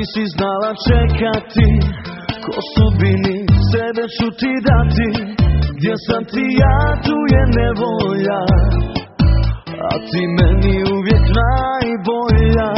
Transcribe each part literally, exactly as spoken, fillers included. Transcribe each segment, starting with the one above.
nisi znala čekati, ko sudbini sebe ću ti dati. Gdje sam ti ja, tu je nevolja, a ti meni uvijek najbolja.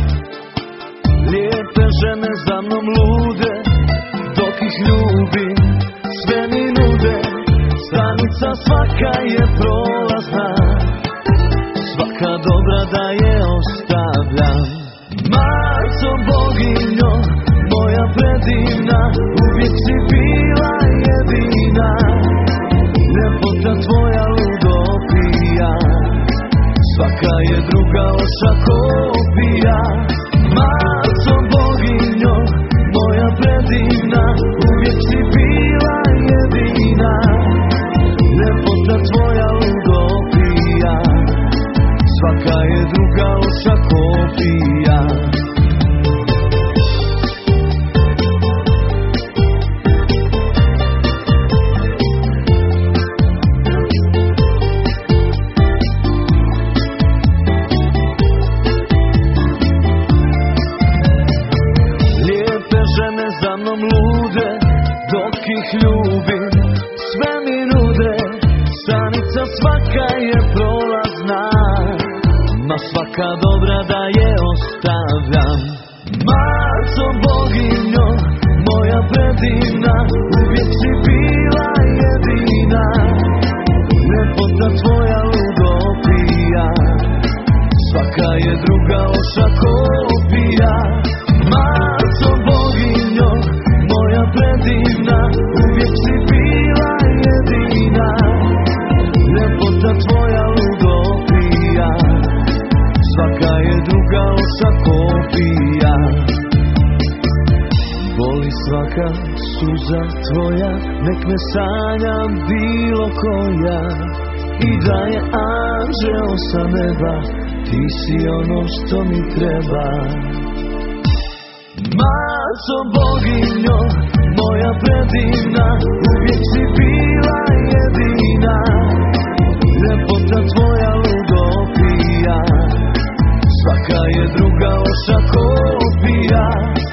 Lijepe žene za mnom lude, dok ih ljubim sve mi nude. Stanica svaka je prolazna, svaka dobra da je ostavljam. Maco boginjo, moja predivna, uvijek si bila jedina. Ljepota tvoja ludo pija, svaka je druga loša kopija. Maco boginjo, moja predivna, uvijek si bila jedina. Ljepota tvoja ludo pija, svaka je druga loša kopija. Za mnom lude, dok ih ljubim, sve mi nude. Stanica svaka je prolazna, ma svaka dobra da je ostavljam. Maco boginjo, moja predivna, uvijek si bila jedina. Ljepota tvoja ludo pija, svaka je druga loša kopija. Maco boginjo, moja predivna, uvijek si bila jedina. Ljepota tvoja ludo pija, svaka je druga loša kopija. Boli svaka suza tvoja, nek me sanja bilo koja. I da je anđeo sa neba, ti si ono što mi treba. Maco boginjo, moja predivna, uvijek si bila jedina. Ljepota tvoja ludo pija, svaka je druga loša kopija.